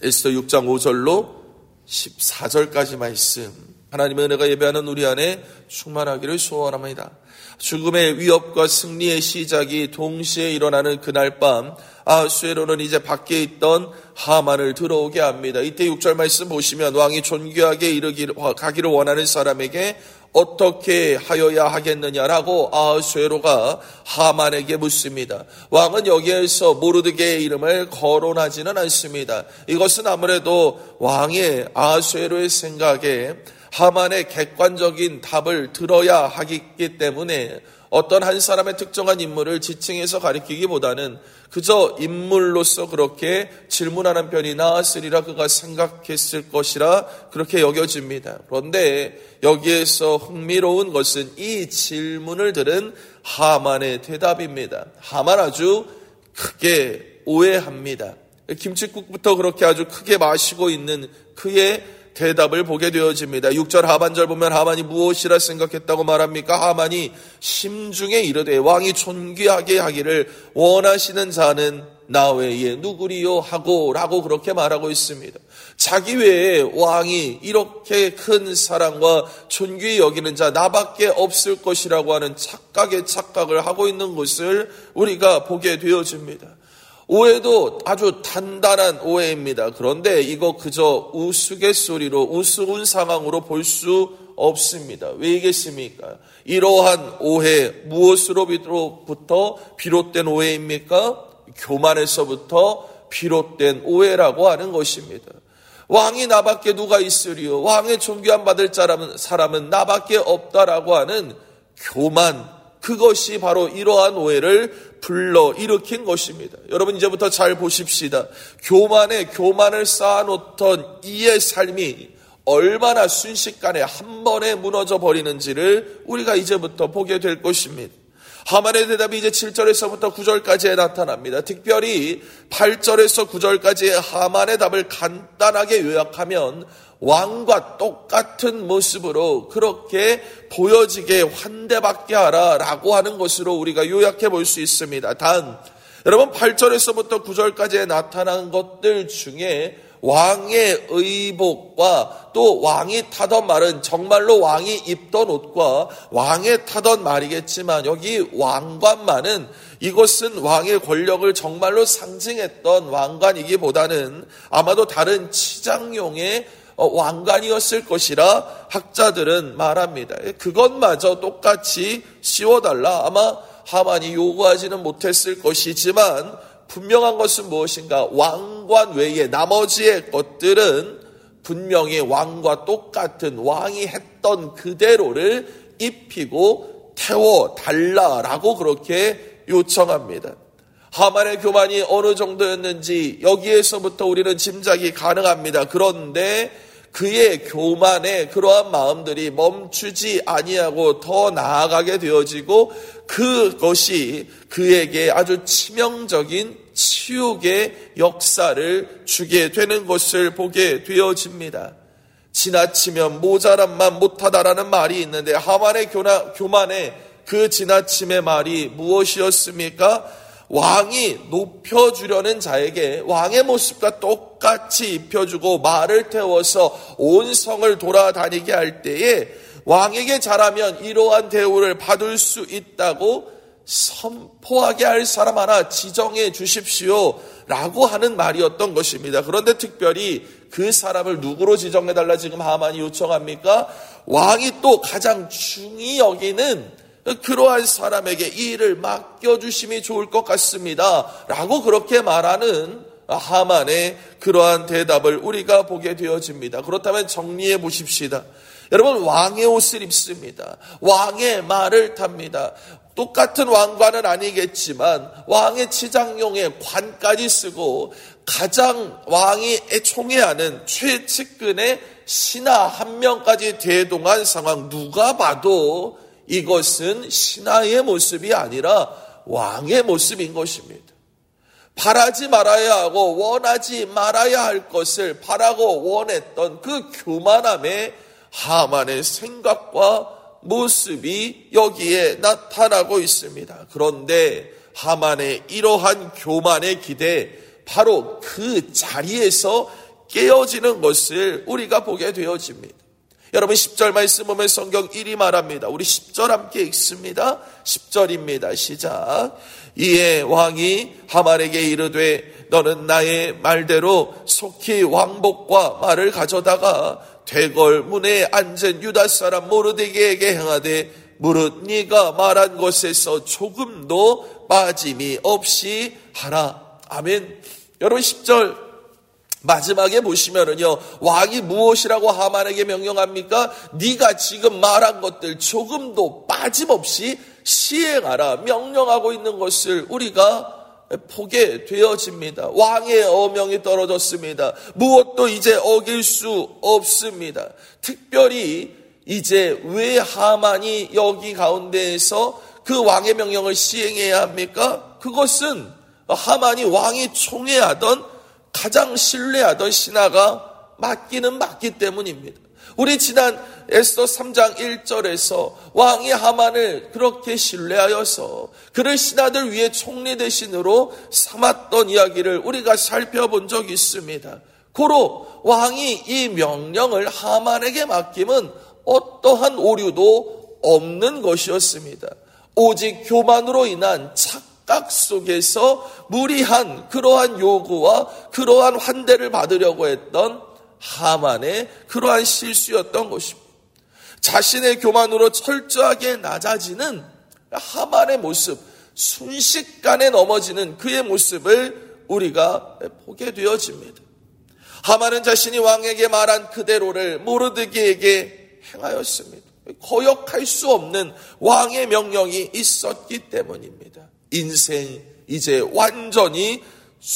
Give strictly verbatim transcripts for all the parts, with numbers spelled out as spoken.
에스더 육 장 오 절로 십사 절까지 말씀, 하나님의 은혜가 예배하는 우리 안에 충만하기를 소원합니다. 죽음의 위협과 승리의 시작이 동시에 일어나는 그날 밤, 아하수에로는 이제 밖에 있던 하만을 들어오게 합니다. 이때 육 절 말씀 보시면 왕이 존귀하게 이르기를 가기를 원하는 사람에게 어떻게 하여야 하겠느냐라고 아하수에로가 하만에게 묻습니다. 왕은 여기에서 모르드게의 이름을 거론하지는 않습니다. 이것은 아무래도 왕의 아하수에로의 생각에 하만의 객관적인 답을 들어야 하기 때문에 어떤 한 사람의 특정한 인물을 지칭해서 가리키기보다는 그저 인물로서 그렇게 질문하는 편이 나았으리라 그가 생각했을 것이라 그렇게 여겨집니다. 그런데 여기에서 흥미로운 것은 이 질문을 들은 하만의 대답입니다. 하만 아주 크게 오해합니다. 김칫국부터 그렇게 아주 크게 마시고 있는 그의 대답을 보게 되어집니다. 육 절 하반절 보면 하만이 무엇이라 생각했다고 말합니까? 하만이 심중에 이르되 왕이 존귀하게 하기를 원하시는 자는 나 외에 누구리요 하고 라고 그렇게 말하고 있습니다. 자기 외에 왕이 이렇게 큰 사랑과 존귀히 여기는 자 나밖에 없을 것이라고 하는 착각에 착각을 하고 있는 것을 우리가 보게 되어집니다. 오해도 아주 단단한 오해입니다. 그런데 이거 그저 우스갯소리로 우스운 상황으로 볼 수 없습니다. 왜이겠습니까? 이러한 오해 무엇으로부터 비롯된 오해입니까? 교만에서부터 비롯된 오해라고 하는 것입니다. 왕이 나밖에 누가 있으리요? 왕의 존귀함 받을 사람은 나밖에 없다라고 하는 교만, 그것이 바로 이러한 오해를 불러일으킨 것입니다. 여러분 이제부터 잘 보십시다. 교만에 교만을 쌓아놓던 이의 삶이 얼마나 순식간에 한 번에 무너져 버리는지를 우리가 이제부터 보게 될 것입니다. 하만의 대답이 이제 칠 절에서부터 구 절까지에 나타납니다. 특별히 팔 절에서 구 절까지의 하만의 답을 간단하게 요약하면 왕과 똑같은 모습으로 그렇게 보여지게 환대받게 하라라고 하는 것으로 우리가 요약해 볼 수 있습니다. 단 여러분 팔 절에서부터 구 절까지에 나타난 것들 중에 왕의 의복과 또 왕이 타던 말은 정말로 왕이 입던 옷과 왕의 타던 말이겠지만 여기 왕관만은 이것은 왕의 권력을 정말로 상징했던 왕관이기보다는 아마도 다른 치장용의 왕관이었을 것이라 학자들은 말합니다. 그것마저 똑같이 씌워달라. 아마 하만이 요구하지는 못했을 것이지만 분명한 것은 무엇인가? 왕관 외에 나머지의 것들은 분명히 왕과 똑같은 왕이 했던 그대로를 입히고 태워달라라고 그렇게 요청합니다. 하만의 교만이 어느 정도였는지 여기에서부터 우리는 짐작이 가능합니다. 그런데 그의 교만에 그러한 마음들이 멈추지 아니하고 더 나아가게 되어지고 그것이 그에게 아주 치명적인 치욕의 역사를 주게 되는 것을 보게 되어집니다. 지나치면 모자란만 못하다라는 말이 있는데 하만의 교만에 그 지나침의 말이 무엇이었습니까? 왕이 높여주려는 자에게 왕의 모습과 똑같이 입혀주고 말을 태워서 온 성을 돌아다니게 할 때에 왕에게 잘하면 이러한 대우를 받을 수 있다고 선포하게 할 사람 하나 지정해 주십시오 라고 하는 말이었던 것입니다. 그런데 특별히 그 사람을 누구로 지정해달라 지금 하만이 요청합니까? 왕이 또 가장 중히 여기는 그러한 사람에게 이 일을 맡겨주심이 좋을 것 같습니다 라고 그렇게 말하는 하만의 그러한 대답을 우리가 보게 되어집니다. 그렇다면 정리해 보십시다. 여러분 왕의 옷을 입습니다. 왕의 말을 탑니다. 똑같은 왕관은 아니겠지만 왕의 치장용의 관까지 쓰고 가장 왕이 애총해하는 최측근의 신하 한 명까지 대동한 상황, 누가 봐도 이것은 신하의 모습이 아니라 왕의 모습인 것입니다. 바라지 말아야 하고 원하지 말아야 할 것을 바라고 원했던 그 교만함의 하만의 생각과 모습이 여기에 나타나고 있습니다. 그런데 하만의 이러한 교만의 기대, 바로 그 자리에서 깨어지는 것을 우리가 보게 되어집니다. 여러분 십 절 말씀 보면 성경 이리 말합니다. 우리 십 절 함께 읽습니다. 십 절입니다. 시작. 이에 왕이 하만에게 이르되 너는 나의 말대로 속히 왕복과 말을 가져다가 대궐 문에 앉은 유다 사람 모르드게에게 행하되 무릇 네가 말한 것에서 조금도 빠짐이 없이 하라. 아멘. 여러분 십 절 마지막에 보시면은요, 왕이 무엇이라고 하만에게 명령합니까? 네가 지금 말한 것들 조금도 빠짐없이 시행하라 명령하고 있는 것을 우리가 보게 되어집니다. 왕의 어명이 떨어졌습니다. 무엇도 이제 어길 수 없습니다. 특별히 이제 왜 하만이 여기 가운데에서 그 왕의 명령을 시행해야 합니까? 그것은 하만이 왕이 총애하던 가장 신뢰하던 신하가 맞기는 맞기 때문입니다. 우리 지난 에스더 삼 장 일 절에서 왕이 하만을 그렇게 신뢰하여서 그를 신하들 위에 총리 대신으로 삼았던 이야기를 우리가 살펴본 적이 있습니다. 고로 왕이 이 명령을 하만에게 맡김은 어떠한 오류도 없는 것이었습니다. 오직 교만으로 인한 착 각 속에서 무리한 그러한 요구와 그러한 환대를 받으려고 했던 하만의 그러한 실수였던 것입니다. 자신의 교만으로 철저하게 낮아지는 하만의 모습, 순식간에 넘어지는 그의 모습을 우리가 보게 되어집니다. 하만은 자신이 왕에게 말한 그대로를 모르드게에게 행하였습니다. 거역할 수 없는 왕의 명령이 있었기 때문입니다. 인생 이제 완전히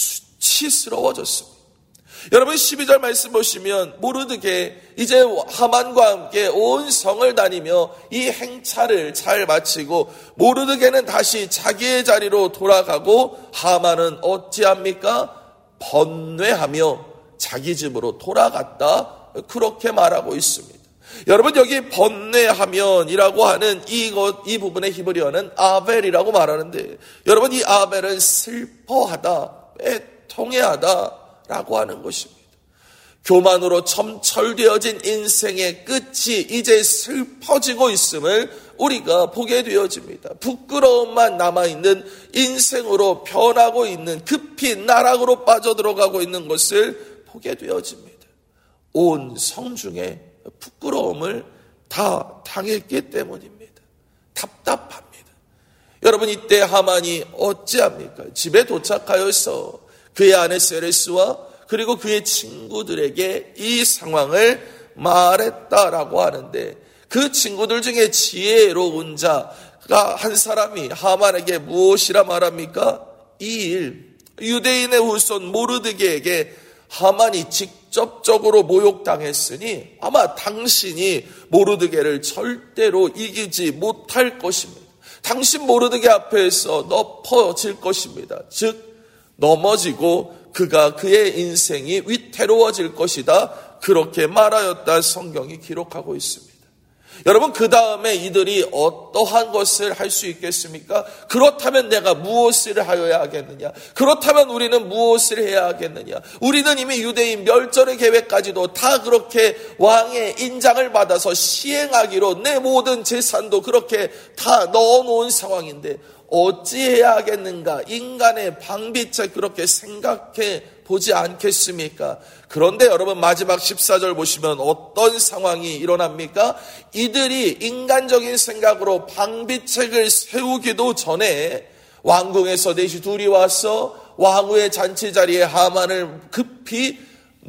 수치스러워졌습니다. 여러분 십이 절 말씀 보시면 모르드게 이제 하만과 함께 온 성을 다니며 이 행차를 잘 마치고 모르드게는 다시 자기의 자리로 돌아가고 하만은 어찌합니까? 번뇌하며 자기 집으로 돌아갔다 그렇게 말하고 있습니다. 여러분 여기 번뇌하면이라고 하는 이것 이 부분의 히브리어는 아벨이라고 말하는데 여러분 이 아벨은 슬퍼하다, 애통해하다라고 하는 것입니다. 교만으로 점철되어진 인생의 끝이 이제 슬퍼지고 있음을 우리가 보게 되어집니다. 부끄러움만 남아있는 인생으로 변하고 있는 급히 나락으로 빠져들어가고 있는 것을 보게 되어집니다. 온 성중에 부끄러움을 다 당했기 때문입니다. 답답합니다. 여러분 이때 하만이 어찌합니까? 집에 도착하여서 그의 아내 세레스와 그리고 그의 친구들에게 이 상황을 말했다라고 하는데 그 친구들 중에 지혜로운 자가 한 사람이 하만에게 무엇이라 말합니까? 이 일 유대인의 후손 모르드게에게 하만이 직접적으로 모욕당했으니 아마 당신이 모르드게를 절대로 이기지 못할 것입니다. 당신 모르드게 앞에서 엎어질 것입니다. 즉 넘어지고 그가 그의 인생이 위태로워질 것이다. 그렇게 말하였다 성경이 기록하고 있습니다. 여러분 그 다음에 이들이 어떠한 것을 할 수 있겠습니까? 그렇다면 내가 무엇을 하여야 하겠느냐? 그렇다면 우리는 무엇을 해야 하겠느냐? 우리는 이미 유대인 멸절의 계획까지도 다 그렇게 왕의 인장을 받아서 시행하기로 내 모든 재산도 그렇게 다 넣어놓은 상황인데 어찌해야 하겠는가? 인간의 방비책 그렇게 생각해 보지 않겠습니까? 그런데 여러분 마지막 십사 절 보시면 어떤 상황이 일어납니까? 이들이 인간적인 생각으로 방비책을 세우기도 전에 왕궁에서 넷이 둘이 와서 왕후의 잔치 자리에 하만을 급히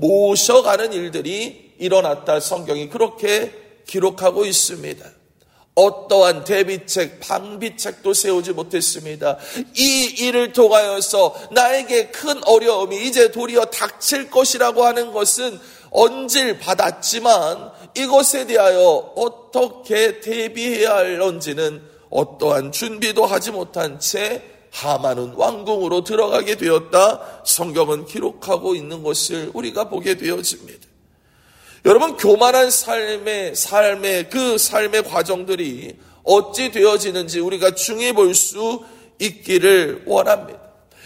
모셔가는 일들이 일어났다. 성경이 그렇게 기록하고 있습니다. 어떠한 대비책, 방비책도 세우지 못했습니다. 이 일을 통하여서 나에게 큰 어려움이 이제 도리어 닥칠 것이라고 하는 것은 언질 받았지만 이것에 대하여 어떻게 대비해야 할런지는 어떠한 준비도 하지 못한 채 하만은 왕궁으로 들어가게 되었다. 성경은 기록하고 있는 것을 우리가 보게 되어집니다. 여러분 교만한 삶의 삶의 그 삶의 과정들이 어찌 되어지는지 우리가 중히 볼 수 있기를 원합니다.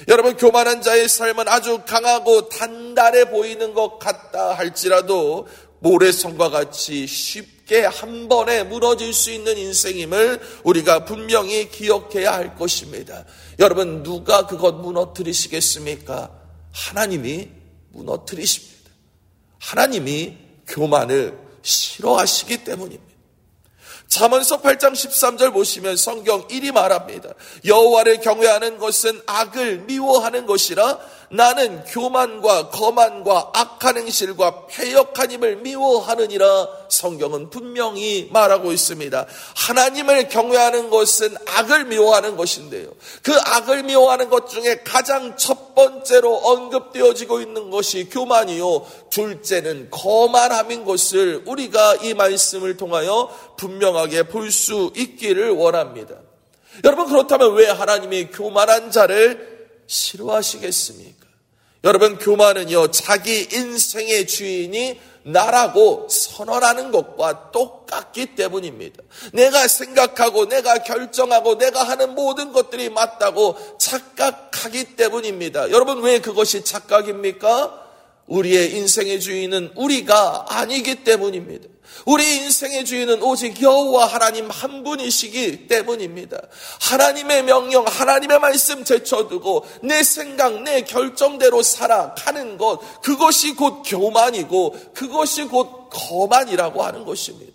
여러분, 교만한 자의 삶은 아주 강하고 단단해 보이는 것 같다 할지라도 모래성과 같이 쉽게 한 번에 무너질 수 있는 인생임을 우리가 분명히 기억해야 할 것입니다. 여러분, 누가 그것 무너뜨리시겠습니까? 하나님이 무너뜨리십니다. 하나님이 교만을 싫어하시기 때문입니다. 잠언서 팔 장 십삼 절 보시면 성경 이리 말합니다. 여호와를 경외하는 것은 악을 미워하는 것이라 나는 교만과 거만과 악한 행실과 패역한 힘을 미워하느니라. 성경은 분명히 말하고 있습니다. 하나님을 경외하는 것은 악을 미워하는 것인데요, 그 악을 미워하는 것 중에 가장 첫 번째로 언급되어지고 있는 것이 교만이요, 둘째는 거만함인 것을 우리가 이 말씀을 통하여 분명하게 볼 수 있기를 원합니다. 여러분, 그렇다면 왜 하나님이 교만한 자를 싫어하시겠습니까? 여러분, 교만은요, 자기 인생의 주인이 나라고 선언하는 것과 똑같기 때문입니다. 내가 생각하고 내가 결정하고 내가 하는 모든 것들이 맞다고 착각하기 때문입니다. 여러분, 왜 그것이 착각입니까? 우리의 인생의 주인은 우리가 아니기 때문입니다. 우리 인생의 주인은 오직 여호와 하나님 한 분이시기 때문입니다. 하나님의 명령, 하나님의 말씀 제쳐두고 내 생각, 내 결정대로 살아가는 것, 그것이 곧 교만이고 그것이 곧 거만이라고 하는 것입니다.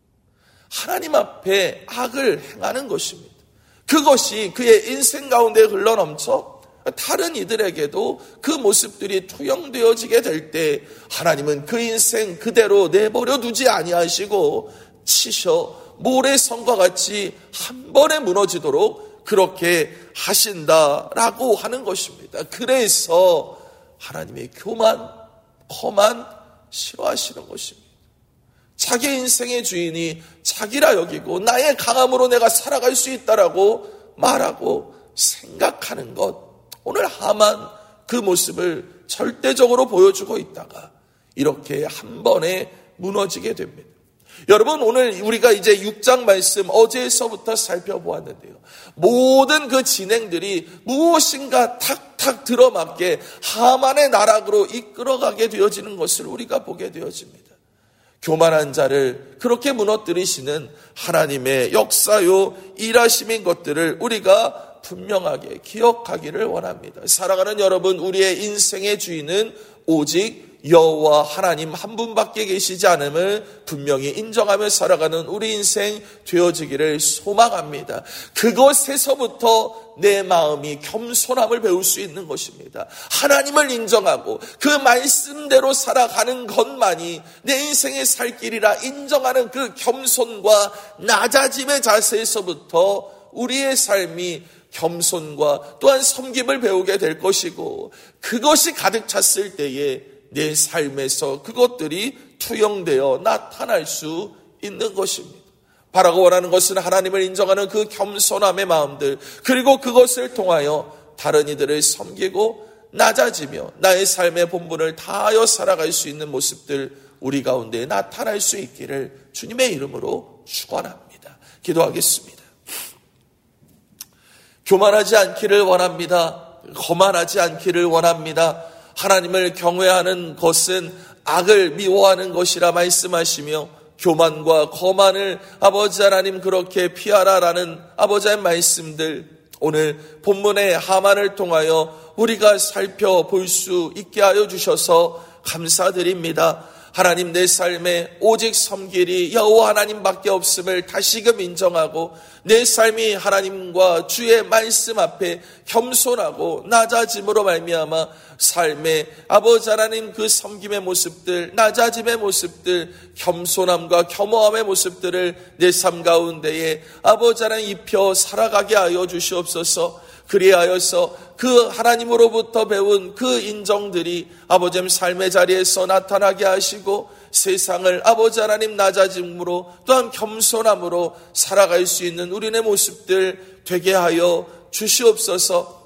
하나님 앞에 악을 행하는 것입니다. 그것이 그의 인생 가운데 흘러넘쳐 다른 이들에게도 그 모습들이 투영되어지게 될 때 하나님은 그 인생 그대로 내버려 두지 아니하시고 치셔 모래성과 같이 한 번에 무너지도록 그렇게 하신다라고 하는 것입니다. 그래서 하나님의 교만, 거만 싫어하시는 것입니다. 자기 인생의 주인이 자기라 여기고 나의 강함으로 내가 살아갈 수 있다라고 말하고 생각하는 것, 오늘 하만 그 모습을 절대적으로 보여주고 있다가 이렇게 한 번에 무너지게 됩니다. 여러분, 오늘 우리가 이제 육 장 말씀 어제서부터 살펴보았는데요, 모든 그 진행들이 무엇인가 탁탁 들어맞게 하만의 나락으로 이끌어가게 되어지는 것을 우리가 보게 되어집니다. 교만한 자를 그렇게 무너뜨리시는 하나님의 역사요 일하심인 것들을 우리가 분명하게 기억하기를 원합니다. 살아가는 여러분, 우리의 인생의 주인은 오직 여호와 하나님 한 분밖에 계시지 않음을 분명히 인정하며 살아가는 우리 인생 되어지기를 소망합니다. 그것에서부터 내 마음이 겸손함을 배울 수 있는 것입니다. 하나님을 인정하고 그 말씀대로 살아가는 것만이 내 인생의 살 길이라 인정하는 그 겸손과 낮아짐의 자세에서부터 우리의 삶이 겸손과 또한 섬김을 배우게 될 것이고, 그것이 가득 찼을 때에 내 삶에서 그것들이 투영되어 나타날 수 있는 것입니다. 바라고 원하는 것은 하나님을 인정하는 그 겸손함의 마음들, 그리고 그것을 통하여 다른 이들을 섬기고 낮아지며 나의 삶의 본분을 다하여 살아갈 수 있는 모습들 우리 가운데 나타날 수 있기를 주님의 이름으로 축원합니다. 기도하겠습니다. 교만하지 않기를 원합니다. 거만하지 않기를 원합니다. 하나님을 경외하는 것은 악을 미워하는 것이라 말씀하시며 교만과 거만을 아버지 하나님 그렇게 피하라라는 아버지의 말씀들, 오늘 본문의 하만을 통하여 우리가 살펴볼 수 있게 하여 주셔서 감사드립니다. 하나님, 내 삶에 오직 섬길이 여호와 하나님밖에 없음을 다시금 인정하고 내 삶이 하나님과 주의 말씀 앞에 겸손하고 낮아짐으로 말미암아 삶의 아버지 하나님 그 섬김의 모습들, 낮아짐의 모습들, 겸손함과 겸허함의 모습들을 내 삶 가운데에 아버지 하나님 입혀 살아가게 하여 주시옵소서. 그리하여서 그 하나님으로부터 배운 그 인정들이 아버지 삶의 자리에서 나타나게 하시고 세상을 아버지 하나님 낮아짐으로 또한 겸손함으로 살아갈 수 있는 우리네 모습들 되게 하여 주시옵소서.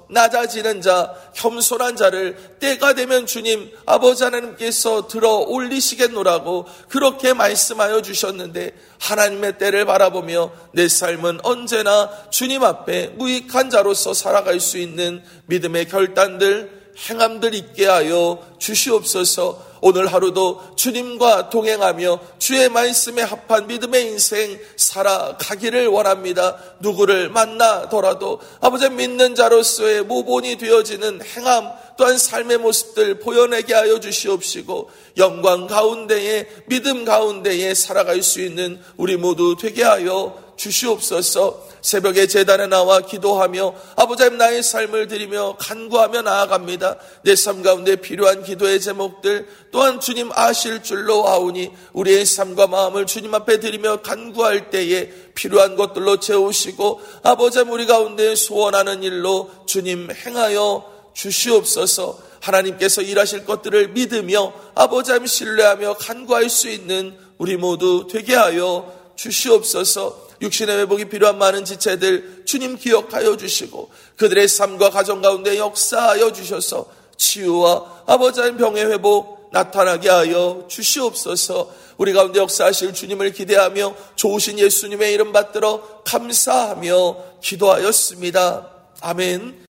낮아지는 자, 겸손한 자를 때가 되면 주님 아버지 하나님께서 들어 올리시겠노라고 그렇게 말씀하여 주셨는데, 하나님의 때를 바라보며 내 삶은 언제나 주님 앞에 무익한 자로서 살아갈 수 있는 믿음의 결단들, 행함들 있게 하여 주시옵소서. 오늘 하루도 주님과 동행하며 주의 말씀에 합한 믿음의 인생 살아가기를 원합니다. 누구를 만나더라도 아버지 믿는 자로서의 모본이 되어지는 행함 또한 삶의 모습들 보여내게 하여 주시옵시고, 영광 가운데에 믿음 가운데에 살아갈 수 있는 우리 모두 되게 하여 주시옵소서. 새벽에 제단에 나와 기도하며 아버지 하나님 나의 삶을 드리며 간구하며 나아갑니다. 내 삶 가운데 필요한 기도의 제목들 또한 주님 아실 줄로 아오니, 우리의 삶과 마음을 주님 앞에 드리며 간구할 때에 필요한 것들로 채우시고 아버지 하나님 우리 가운데 소원하는 일로 주님 행하여 주시옵소서. 하나님께서 일하실 것들을 믿으며 아버지 하나님 신뢰하며 간구할 수 있는 우리 모두 되게 하여 주시옵소서. 육신의 회복이 필요한 많은 지체들 주님 기억하여 주시고 그들의 삶과 가정 가운데 역사하여 주셔서 치유와 아버지 하나님 병의 회복 나타나게 하여 주시옵소서. 우리 가운데 역사하실 주님을 기대하며 좋으신 예수님의 이름 받들어 감사하며 기도하였습니다. 아멘.